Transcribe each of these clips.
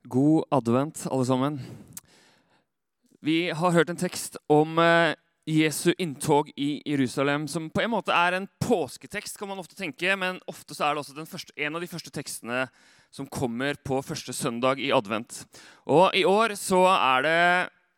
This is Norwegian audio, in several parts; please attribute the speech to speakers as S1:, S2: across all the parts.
S1: God advent, alle sammen. Vi har hørt en tekst om Jesu inntog i Jerusalem, som på en måte er en påsketekst, kan man ofte tenke, men ofte så er det også en av de første tekstene som kommer på første søndag i advent. Og i år så er det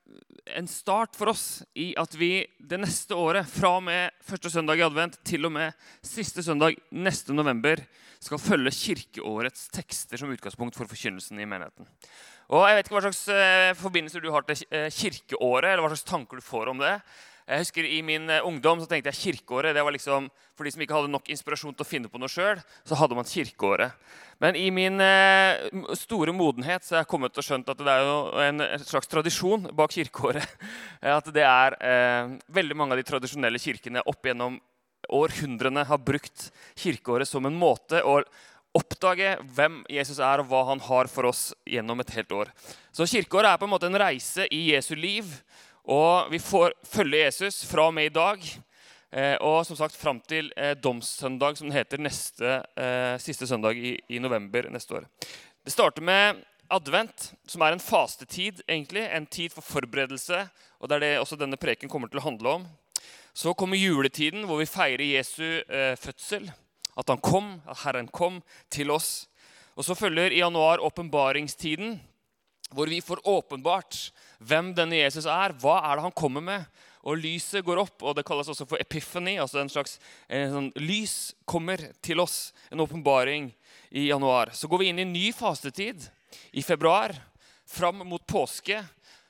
S1: en start for oss i at vi det neste året, fra og med første søndag i advent til og med siste søndag neste november, skal følge kirkeårets tekster som utgangspunkt for forkynnelsen i menigheten. Og jeg vet ikke hva slags forbindelser du har til kirkeåret, eller hva slags tanker du får om det. Jeg husker i min ungdom så tenkte jeg kirkeåret, det var liksom, for de som ikke hadde nok inspirasjon til å finne på noe selv, så hadde man kirkeåret. Men i min store modenhet så har jeg kommet til å skjønt at det er jo en slags tradisjon bak kirkeåret. At det er veldig mange av de tradisjonelle kirkene opp gjennom århundrene har brukt kirkeåret som en måte å oppdage hvem Jesus er og hva han har for oss gjennom et helt år. Så kirkeåret er på en måte en reise i Jesu liv, og vi får følge Jesus fra og med i dag, og som sagt frem til domssøndag, som den heter siste søndag i november neste år. Det starter med advent, som er en fastetid egentlig, en tid for forberedelse, og det er det også denne preken kommer til å handle om. Så kommer juletiden, hvor vi feirer Jesu fødsel, at han kom, at Herren kom til oss. Og så følger i januar åpenbaringstiden, hvor vi får åpenbart hvem denne Jesus er, hva er det han kommer med. Og lyset går opp, og det kalles også for epiphany, altså en sånn lys kommer til oss, en åpenbaring i januar. Så går vi inn i en ny fastetid i februar, fram mot påske,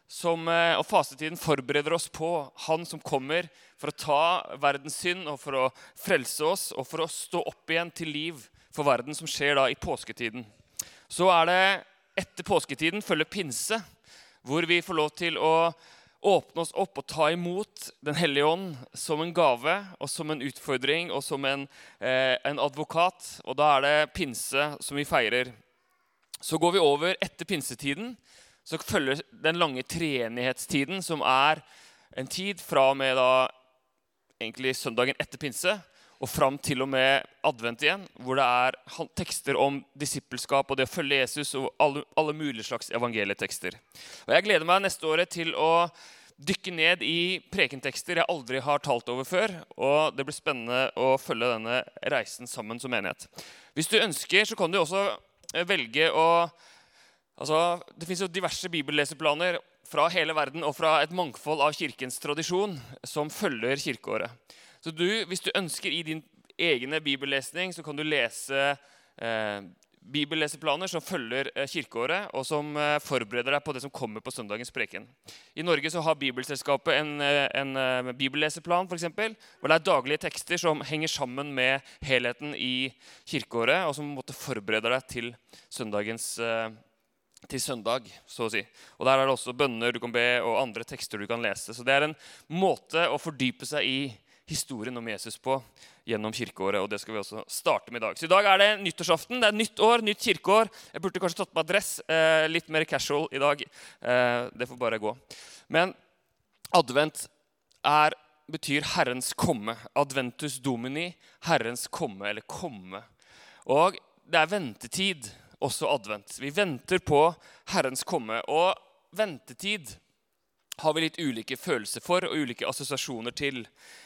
S1: og fastetiden forbereder oss på han som kommer for å ta verdens synd og for å frelse oss og for å stå opp igjen til liv for verden, som skjer da i påsketiden. Så er det etter påsketiden følger pinse, hvor vi får lov til å åpne oss opp og ta imot den hellige ånd som en gave og som en utfordring og som en advokat, og da er det pinse som vi feirer. Så går vi over etter pinsetiden, så følger den lange treenighetstiden, som er en tid fra og med da, egentlig søndagen etter pinse, og fram til og med advent igjen, hvor det er tekster om disippelskap og det å følge Jesus og alle mulige slags evangelietekster. Og jeg gleder meg neste året til å dykke ned i prekentekster jeg aldri har talt over før, og det blir spennende å følge denne reisen sammen som menighet. Hvis du ønsker, så kan du også velge å det finnes jo diverse bibelleseplaner fra hele verden og fra et mangfold av kirkens tradisjon som følger kirkeåret. Så hvis du ønsker i din egne bibellesning, så kan du lese bibelleseplaner som følger kirkeåret og som forbereder deg på det som kommer på søndagens preken. I Norge så har Bibelselskapet en bibelleseplan for eksempel, hvor det er daglige tekster som henger sammen med helheten i kirkeåret og som måtte forberede deg til søndag, så å si. Og der er det også bønner du kan be, og andre tekster du kan lese. Så det er en måte å fordype seg i historien om Jesus på gjennom kirkeåret, og det skal vi også starte med i dag. Så i dag er det nyttårsaften, det er nytt år, nytt kirkeår. Jeg burde kanskje tatt på meg dress, litt mer casual i dag. Det får bare gå. Men advent betyr Herrens komme. Adventus Domini, Herrens komme, eller komme. Og det er ventetid, også advent. Vi venter på Herrens komme, og ventetid har vi litt ulike følelser for og ulike assosiasjoner til.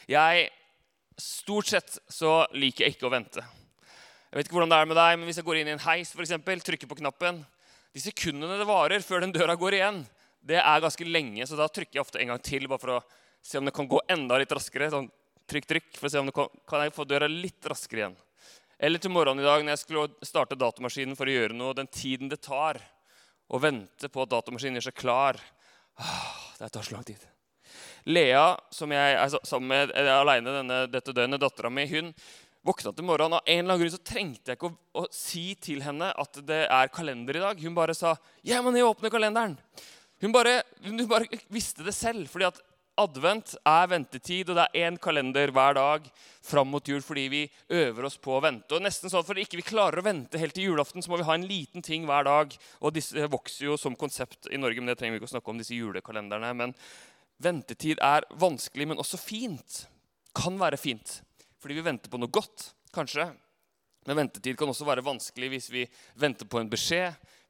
S1: Stort sett så liker jeg ikke å vente. Jeg vet ikke hvordan det er med deg, men hvis jeg går inn i en heis for eksempel, trykker på knappen, de sekundene det varer før den døra går igjen, det er ganske lenge, så da trykker jeg ofte en gang til, bare for å se om det kan gå enda litt raskere, sånn trykk, for å se om kan jeg få døra litt raskere igjen. Eller til morgenen i dag, når jeg skulle starte datamaskinen for å gjøre noe, den tiden det tar å vente på at datamaskinen gjør seg klar, det tar så lang tid. Lea, som jeg er sammen med alene dette døgnet, datteren min, hun våknet til morgenen, og en eller annen grunn så trengte jeg ikke å si til henne at det er kalender i dag. Hun bare sa, ja, men jeg åpner kalenderen. Hun bare visste det selv, fordi at advent er ventetid, og det er en kalender hver dag fram mot jul, fordi vi øver oss på å vente. Og nesten sånn, for ikke vi klarer å vente helt til julaften, så må vi ha en liten ting hver dag. Og disse vokser jo som konsept i Norge, men det trenger vi ikke å snakke om, disse julekalenderne. Men ventetid er vanskelig, men også fint. Kan være fint, fordi vi venter på noe godt, kanskje. Men ventetid kan også være vanskelig hvis vi venter på en beskjed,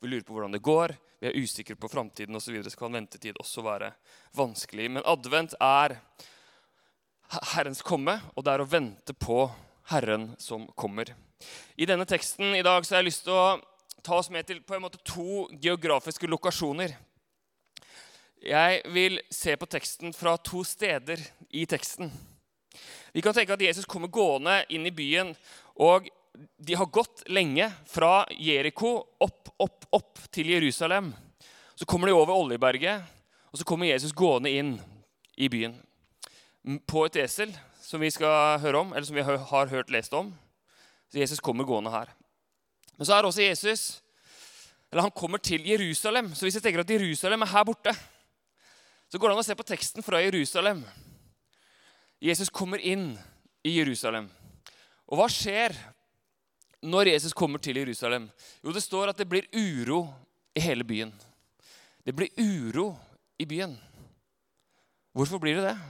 S1: vi lurer på hvordan det går, vi er usikre på fremtiden og så videre, så kan ventetid også være vanskelig. Men advent er Herrens komme, og det er å vente på Herren som kommer. I denne teksten i dag så har jeg lyst til å ta oss med til på en måte 2 geografiske lokasjoner. Jeg vil se på teksten fra 2 steder i teksten. Vi kan tenke at Jesus kommer gående inn i byen, og de har gått lenge fra Jericho opp til Jerusalem. Så kommer de over Oljeberget, og så kommer Jesus gående inn i byen. På et esel, som vi skal høre om, eller som vi har hørt lest om. Så Jesus kommer gående her. Men så er også Jesus, eller han kommer til Jerusalem. Så hvis jeg tenker at Jerusalem er her borte, så går det an å se på teksten fra Jerusalem. Jesus kommer inn i Jerusalem. Og hva skjer når Jesus kommer til Jerusalem? Jo, det står at det blir uro i hele byen. Det blir uro i byen. Hvorfor blir det det?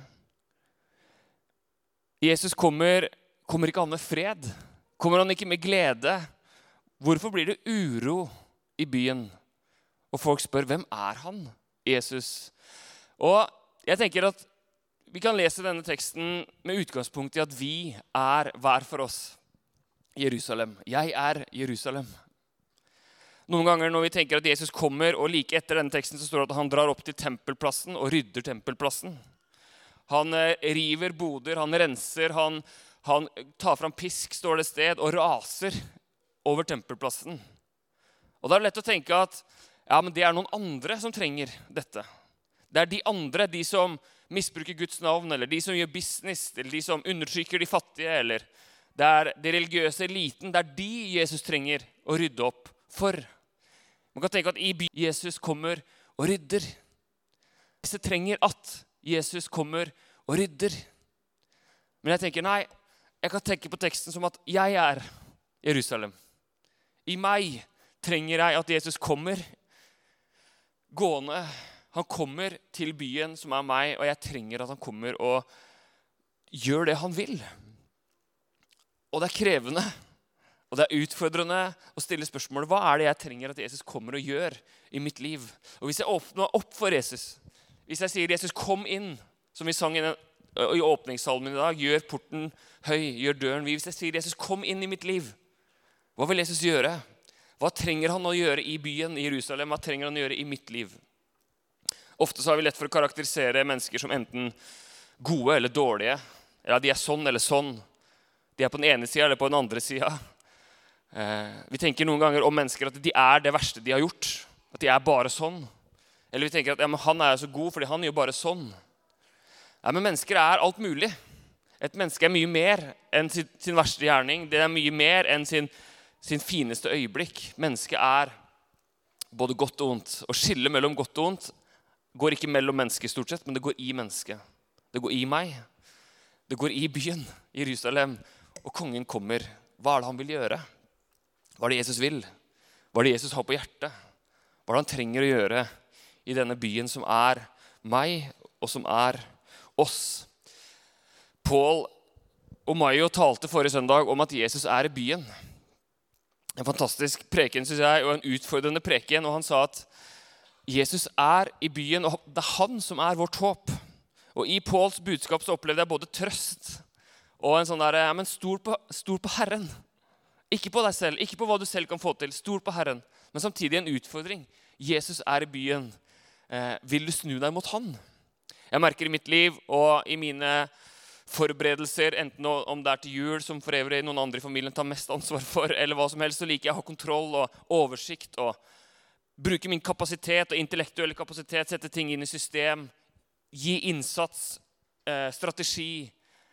S1: Jesus kommer ikke an med fred. Kommer han ikke med glede? Hvorfor blir det uro i byen? Og folk spør, hvem er han, Jesus? Og jeg tenker at vi kan lese denne teksten med utgangspunkt i at vi er hver for oss Jerusalem. Jeg er Jerusalem. Noen ganger når vi tenker at Jesus kommer, og like etter denne teksten så står det at han drar opp til tempelplassen og rydder tempelplassen. Han river boder, han renser, han tar fram pisk, står det sted, og raser over tempelplassen. Og da er det lett å tenke at ja, men det er noen andre som trenger dette. Det er de andre, de som misbruker Guds navn, eller de som gjør business, eller de som undertrykker de fattige, eller det er de religiøse eliten, det er de Jesus trenger å rydde opp for. Man kan tenke at i byen Jesus kommer og rydder. Disse trenger at Jesus kommer og rydder. Men jeg tenker, nei, jeg kan tenke på teksten som at jeg er Jerusalem. I meg trenger jeg at Jesus kommer gående. Han kommer til byen som er meg, og jeg trenger at han kommer og gjør det han vil. Og det er krevende, og det er utfordrende å stille spørsmålet, hva er det jeg trenger at Jesus kommer og gjør i mitt liv? Og hvis jeg åpner opp for Jesus, hvis jeg sier Jesus kom inn, som vi sang i åpningssalmen i dag, gjør porten høy, gjør døren vid. Hvis jeg sier Jesus kom inn i mitt liv, hva vil Jesus gjøre? Hva trenger han å gjøre i byen i Jerusalem? Hva trenger han å gjøre i mitt liv? Ofte så har vi lett for å karakterisere mennesker som enten gode eller dårlige. Ja, de er sånn eller sånn. De er på den ene siden eller på den andre siden. Vi tenker noen ganger om mennesker at de er det verste de har gjort. At de er bare sånn. Eller vi tenker at ja, men han er så god fordi han gjør bare sånn. Ja, men mennesker er alt mulig. Et menneske er mye mer enn sin verste gjerning. Det er mye mer enn sin fineste øyeblikk. Mennesket er både godt og ondt. Og skille mellom godt og ondt går ikke mellom mennesker stort sett, men det går i mennesket. Det går i meg. Det går i byen, Jerusalem. Og kongen kommer. Hva er det han vil gjøre? Hva er det Jesus vil? Hva er det Jesus har på hjertet? Hva er det han trenger å gjøre i denne byen som er meg, og som er oss? Paul og Mayo talte forrige søndag om at Jesus er i byen. En fantastisk preken, synes jeg, og en utfordrende preken. Og han sa at Jesus er i byen, og det er han som er vårt håp. Og i Pauls budskap så opplevde jeg både trøst og en sånn der, ja, men stol på Herren. Ikke på deg selv, ikke på hva du selv kan få til. Stol på Herren. Men samtidig en utfordring. Jesus er i byen. Vil du snu deg mot han? Jeg merker i mitt liv og i mine forberedelser, enten om det er til jul, som for øvrig noen andre i familien tar mest ansvar for, eller hva som helst, så liker jeg å ha kontroll og oversikt og bruke min kapasitet og intellektuelle kapasitet, sette ting inn i system, gi innsats, strategi,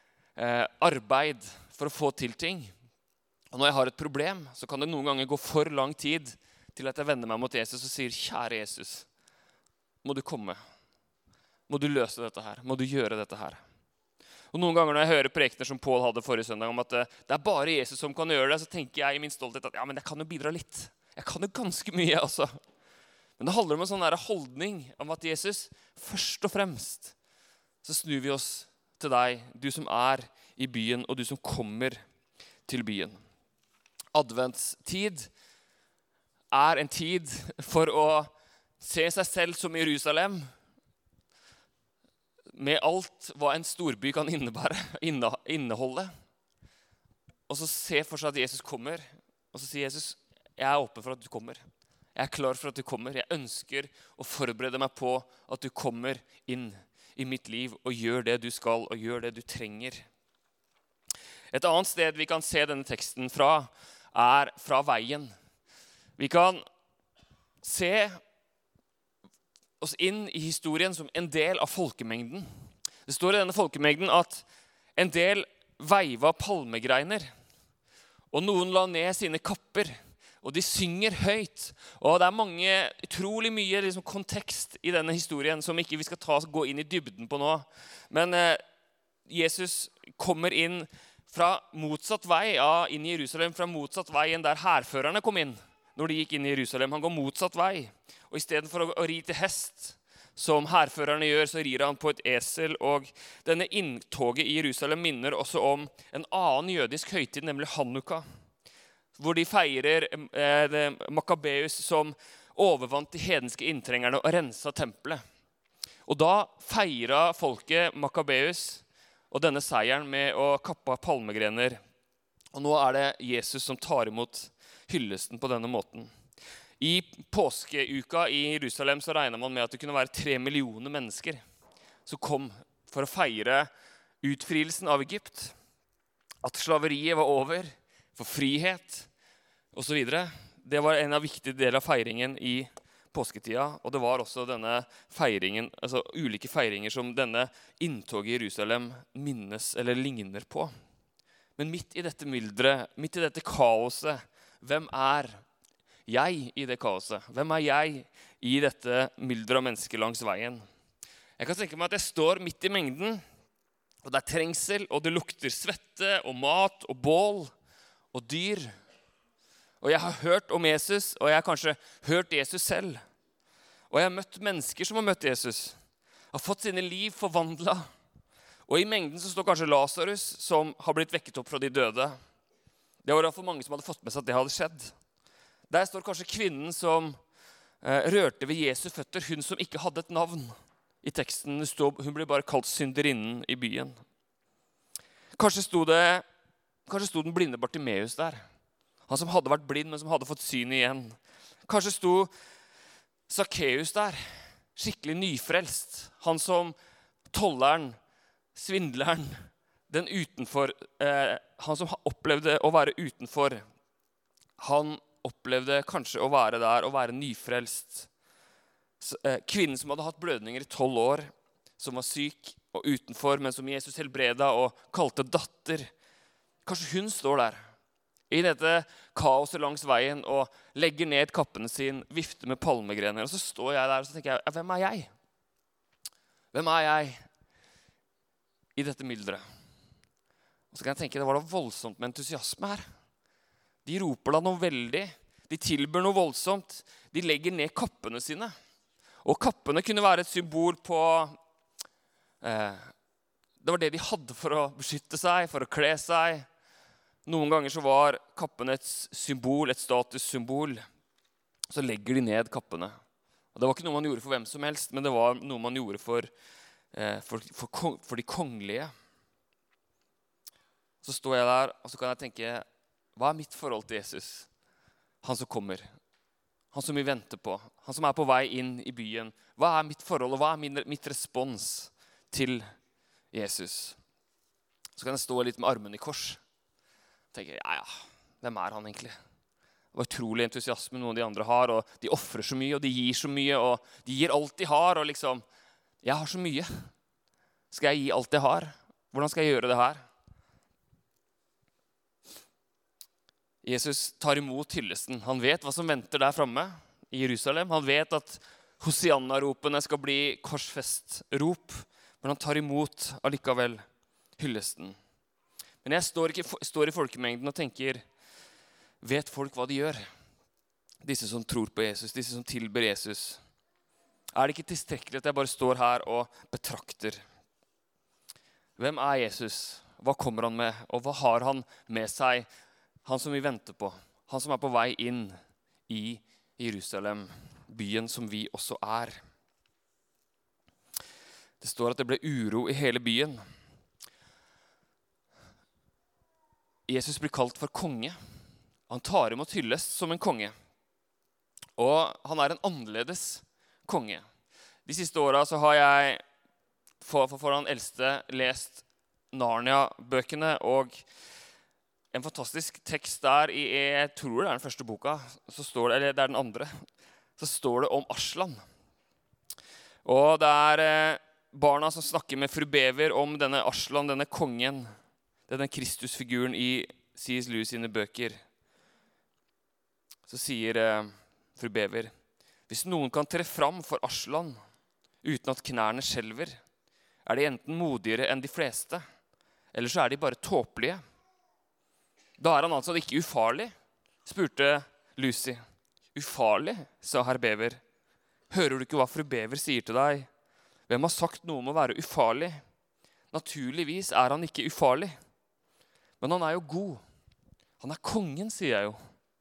S1: arbeid for å få til ting. Og når jeg har et problem, så kan det noen ganger gå for lang tid til at jeg vender meg mot Jesus og sier, kjære Jesus, må du komme? Må du løse dette her? Må du gjøre dette her? Og noen ganger når jeg hører prekener som Paul hadde forrige søndag om at det er bare Jesus som kan gjøre det, så tenker jeg i min stolthet at ja, men jeg kan jo bidra litt. Jeg kan jo ganske mye, altså. Men det handler om en sånn der holdning om at Jesus, først og fremst, så snur vi oss til deg, du som er i byen, og du som kommer til byen. Adventstid en tid for å se seg selv som Jerusalem, med alt hva en storby kan inneholde. Og så se for seg at Jesus kommer, og så sier Jesus, jeg er åpen for at du kommer. Jeg er klar for at du kommer. Jeg ønsker å forberede meg på at du kommer inn i mitt liv og gjør det du skal og gjør det du trenger. Et annet sted vi kan se denne teksten fra fra veien. Vi kan se oss inn i historien som en del av folkemengden. Det står i denne folkemengden at en del veiva palmegreiner, og noen la ned sine kapper, og de synger høyt. Og det utrolig mye kontekst i denne historien som ikke vi skal gå inn i dybden på nå. Men Jesus kommer inn fra motsatt vei, inn i Jerusalem, fra motsatt vei enn der herførerne kom inn når de gikk inn i Jerusalem. Han går motsatt vei, og i stedet for å ri til hest, som herførerne gjør, så rir han på et esel. Og denne inntoget i Jerusalem minner også om en annen jødisk høytid, nemlig Hanukka, hvor de feirer Makkabeus som overvant de hedenske inntrengerne og rensa tempelet. Og da feiret folket Makkabeus og denne seieren med å kappe palmegrener. Og nå er det Jesus som tar imot hyllesten på denne måten. I påskeuka i Jerusalem så regner man med at det kunne være 3 millioner mennesker som kom for å feire utfrielsen av Egypt, at slaveriet var over, for frihet og så videre. Det var en av viktige deler av feiringen i påsketida, og det var også denne feiringen, altså ulike feiringer som denne inntoget i Jerusalem minnes eller ligner på. Men midt i dette myldret, midt i dette kaoset, hvem er jeg i det kaoset? Hvem er jeg i dette myldret av mennesker langs veien? Jeg kan tenke meg at jeg står midt i mengden, og det er trengsel, og det lukter svette og mat og bål og dyr. Og jeg har hørt om Jesus, og jeg har kanskje hørt Jesus selv. Og jeg har møtt mennesker som har møtt Jesus, har fått sine liv forvandlet. Og i mengden så står kanskje Lazarus, som har blitt vekket opp fra de døde. Det var for mange som hadde fått med seg at det hadde skjedd. Der står kanskje kvinnen som rørte ved Jesu føtter, hun som ikke hadde et navn. I teksten hun ble bare kalt synderinnen i byen. Kanskje sto den blinde Bartimeus der. Han som hadde vært blind, men som hadde fått syn igjen. Kanskje sto Zacchaeus der, skikkelig nyfrelst. Han som tolleren, svindleren, han som opplevde å være utenfor. Han opplevde kanskje å være der og være nyfrelst. Kvinnen som hadde hatt blødninger i 12 år, som var syk og utenfor, men som Jesus helbreda og kalte datter. Kanskje hun står der i dette kaoset langs veien og legger ned kappene sin, vifter med palmegrener. Og så står jeg der og så tenker jeg, hvem er jeg? Hvem er jeg i dette myldret? Og så kan jeg tenke, det var da voldsomt med entusiasme her. De roper da noe veldig. De tilbyr noe voldsomt. De legger ned kappene sine. Og kappene kunne være et symbol på det var det de hadde for å beskytte seg, for å kle seg. Noen ganger så var kappene et symbol, et statussymbol. Så legger de ned kappene. Og det var ikke noe man gjorde for hvem som helst, men det var noe man gjorde for de kongelige. Så står jeg der, og så kan jeg tenke, hva er mitt forhold til Jesus? Han som kommer. Han som vi venter på. Han som er på vei inn i byen. Hva er mitt forhold, og hva er mitt respons til Jesus? Så kan jeg stå litt med armen i kors. Tenker, ja, hvem er han egentlig? Det var utrolig entusiasme noen av de andre har, og de offrer så mye, og de gir så mye, og de gir alt de har, og liksom, jeg har så mye. Skal jeg gi alt jeg har? Hvordan skal jeg gjøre det her? Jesus tar imot hyllesten. Han vet hva som venter der fremme i Jerusalem. Han vet at Hosianna-ropene skal bli korsfestrop, men han tar imot allikevel hyllesten. Men jeg står i folkemengden og tenker, vet folk hva de gjør? Disse som tror på Jesus, disse som tilber Jesus. Er det ikke tilstrekkelig at jeg bare står her og betrakter? Hvem er Jesus? Hva kommer han med? Og hva har han med seg? Han som vi venter på. Han som er på vei inn i Jerusalem, byen som vi også er. Det står at det ble uro i hele byen. Jesus blir kalt for konge. Han tar imot hyllest som en konge. Og han er en annerledes konge. De siste årene så har jeg for han eldste lest Narnia-bøkene, og en fantastisk tekst der jeg tror det er den første boka, så står det, eller det er den andre, så står det om Aslan. Og det er barna som snakker med fru Bever om denne Aslan, denne kongen, denne Kristusfiguren i C.S. Lewis sine bøker. Så sier fru Bever, hvis noen kan tre fram for Aslan uten at knærne skjelver, er de enten modigere enn de fleste, eller så er de bare tåpelige. Da er han altså ikke ufarlig, spurte Lucy. Ufarlig, sa herr Bever. Hører du ikke hva fru Bever sier til deg? Hvem har sagt noe om å være ufarlig? Naturligvis er han ikke ufarlig. Men han er jo god. Han er kongen, sier jeg jo.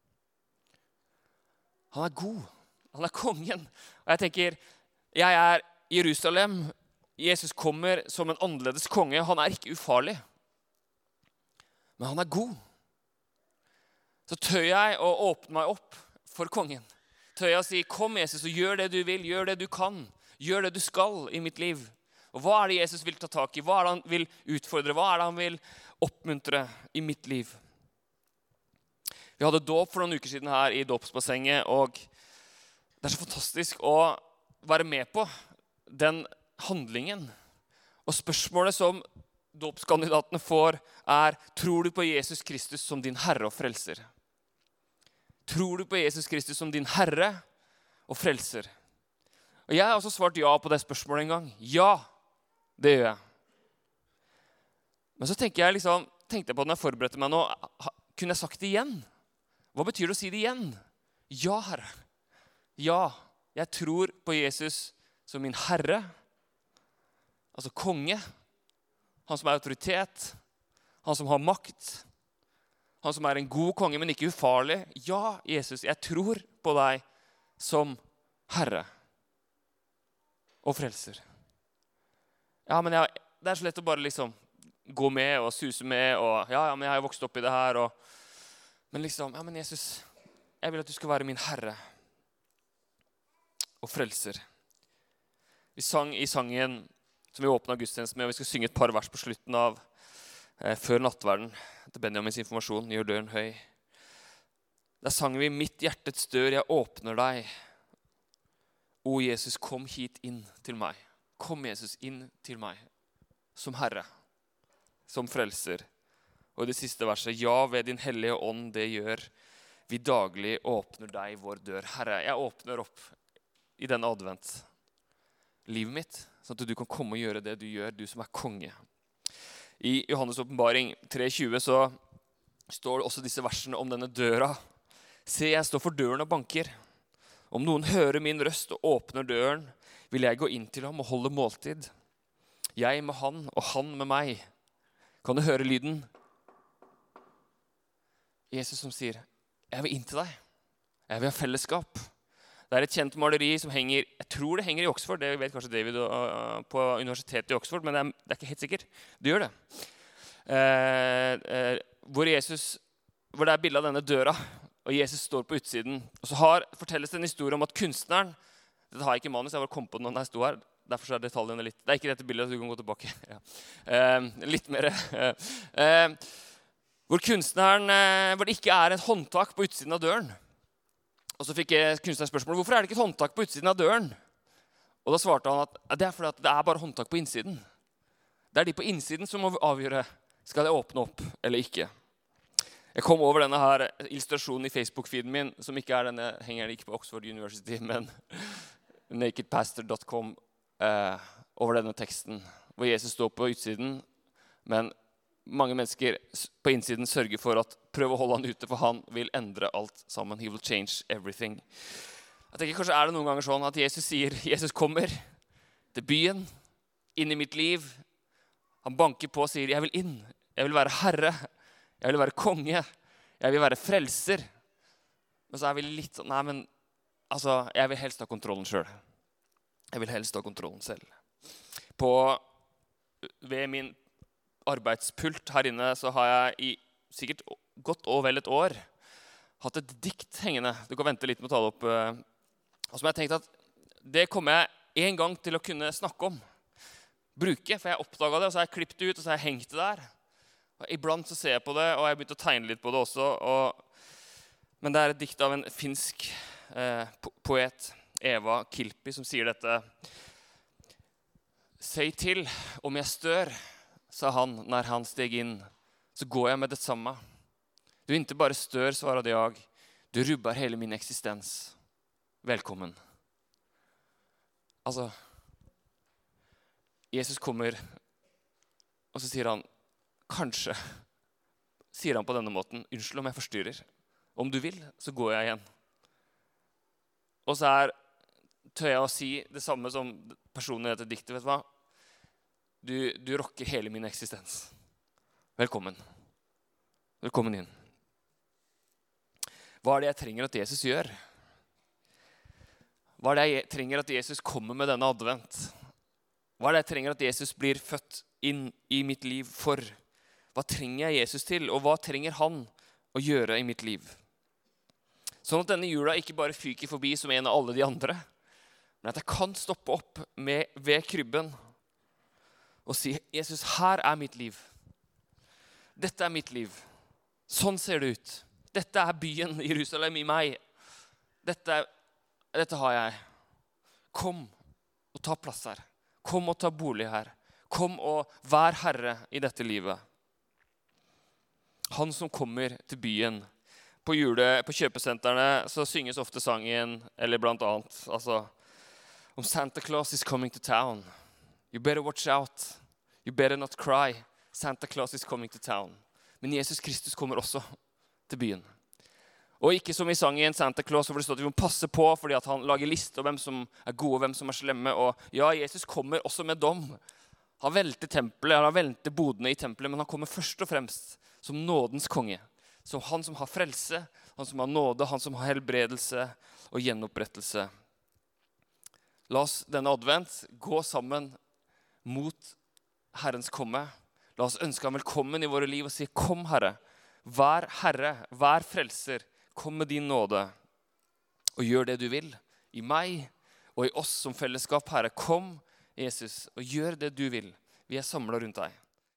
S1: Han er god. Han er kongen. Og jeg tenker, jeg er Jerusalem. Jesus kommer som en annerledes konge. Han er ikke ufarlig. Men han er god. Så tør jeg å åpne meg opp for kongen. Tør jeg å si, kom Jesus, og gjør det du vil, gjør det du kan. Gjør det du skal i mitt liv. Og hva er det Jesus vil ta tak i? Hva er det han vil utfordre? Hva er det han vil oppmuntre i mitt liv? Vi hadde dåp for noen uker siden her i dåpsbassenget, og det er så fantastisk å være med på den handlingen. Og spørsmålet som dåpskandidatene får er, tror du på Jesus Kristus som din Herre og Frelser? Tror du på Jesus Kristus som din Herre og Frelser? Og jeg har også svart ja på det spørsmålet en gang. Ja, det gjør jeg. Men så tenkte jeg på når jeg forberedte meg nå, kunne jeg sagt det igjen? Hva betyr det å si det igjen? Ja, Herre. Ja, jeg tror på Jesus som min Herre, altså konge, han som er autoritet, han som har makt, han som er en god konge, men ikke ufarlig. Ja, Jesus, jeg tror på deg som Herre og Frelser. Ja, men det er så lett å bare gå med og suse med, og ja, men jeg har vokst opp i det her, men ja, men Jesus, jeg vil at du skal være min Herre og Frelser. Vi sang i sangen som vi åpnet gudstjenesten med, og vi skal synge et par vers på slutten av før nattverden, til Benjamins informasjon, gjør døren høy. Der sang vi, mitt hjertets dør, jeg åpner deg. O Jesus, kom hit inn til meg. Kom Jesus inn til meg, som Herre, som Frelser. Og i det siste verset, ja, ved din hellige ånd det gjør, vi daglig åpner deg vår dør. Herre, jeg åpner opp i denne advent livet mitt, sånn at du kan komme og gjøre det du gjør, du som er konge. I Johannes åpenbaring 3:20 så står det også disse versene om denne døra. Se, jeg står for døren og banker. Om noen hører min røst og åpner døren, vil jeg gå inn til ham og holde måltid. Jeg med han og han med meg. Kan du høre lyden? Jesus som sier, jeg vil inn til deg. Jeg vil ha fellesskap. Det er et kjent maleri som henger, jeg tror det henger i Oxford, det vet kanskje David på universitetet i Oxford, men det er ikke helt sikkert. Det gjør det. Hvor det er bildet av denne døra, og Jesus står på utsiden. Og så fortelles det en historie om at kunstneren, det har jeg ikke i manus, jeg bare kom på det når jeg sto her, derfor er detaljene litt, det er ikke dette bildet, så du kan gå tilbake. Ja. Litt mer. Hvor kunstneren, hvor det ikke er et håndtak på utsiden av døren. Og så fikk kunstneren spørsmål, hvorfor er det ikke et håndtak på utsiden av døren? Og da svarte han at det er fordi at det er bare håndtak på innsiden. Det er de på innsiden som må avgjøre, skal jeg åpne opp eller ikke? Jeg kom over denne her illustrasjonen i Facebook-feeden min, som ikke er denne, henger ikke på Oxford University, men nakedpastor.com, over denne teksten, hvor Jesus står på utsiden, men mange mennesker på innsiden sørger for at prøve å holde han ute, for han vil endre alt sammen. He will change everything. Jeg tenker, kanskje er det noen ganger sånn at Jesus sier, Jesus kommer til byen, inn i mitt liv. Han banker på og sier, jeg vil inn. Jeg vil være Herre. Jeg vil være konge. Jeg vil være frelser. Men så er vi litt sånn, nei, men jeg vil helst ha kontrollen selv. Jeg vil helst ha kontrollen selv. Ved min arbeidspult her inne så har jeg i sikkert godt og vel et år hatt et dikt hengende. Du kan vente litt med å ta det opp. Og som jeg tenkte at det kommer jeg en gang til å kunne snakke om. Bruke, for jeg oppdaget det, og så har jeg klippet det ut, og så har jeg hengt det der. Og iblant så ser jeg på det, og jeg har begynt å tegne litt på det også. Men det er et dikt av en finsk poet, Eva Kilpi, som sier dette. «Säg till om jag stör», sa han när han steg in, «så går jag med detsamma. Du inte bara stör», svarade jag, «du rubbar hela min existens. Välkommen». Altså, Jesus kommer, og så sier han, kanskje, sier han på denne måten, «Unnskyld om jeg forstyrrer. Om du vil, så går jeg igjen». Og så tør jeg å si det samme som personen i dette diktet, vet du hva? Du rokker hele min eksistens. Velkommen. Velkommen inn. Hva er det jeg trenger at Jesus gjør? Hva er det jeg trenger at Jesus kommer med denne advent? Hva er det jeg trenger at Jesus blir født inn i mitt liv for? Hva trenger jeg Jesus til, og hva trenger han å gjøre i mitt liv? Sånn at denne jula ikke bare fyker forbi som en av alle de andre, men at jeg kan stoppe opp ved krybben og si, Jesus, her er mitt liv. Dette er mitt liv. Sånn ser det ut. Dette er byen Jerusalem i meg. Dette har jeg. Kom og ta plass her. Kom og ta bolig her. Kom og vær herre i dette livet. Han som kommer til byen. På kjøpesentrene så synges ofte sangen, eller blant annet, om Santa Claus is coming to town. You better watch out. You better not cry. Santa Claus is coming to town. Men Jesus Kristus kommer også til byen. Og ikke som i sangen Santa Claus, hvor det står at vi må passe på fordi at han lager liste om hvem som er gode og hvem som er slemme. Og ja, Jesus kommer også med dom. Han velter tempelet, han velter bodene i tempelet, men han kommer først og fremst som nådens konge. Som han som har frelse, han som har nåde, han som har helbredelse og gjenopprettelse. La oss denne advent gå sammen mot Herrens komme. La oss ønske ham velkommen i våre liv og si, kom Herre, vær frelser, kom med din nåde, og gjør det du vil i meg og i oss som fellesskap, Herre. Kom, Jesus, og gjør det du vil. Vi er samlet rundt deg.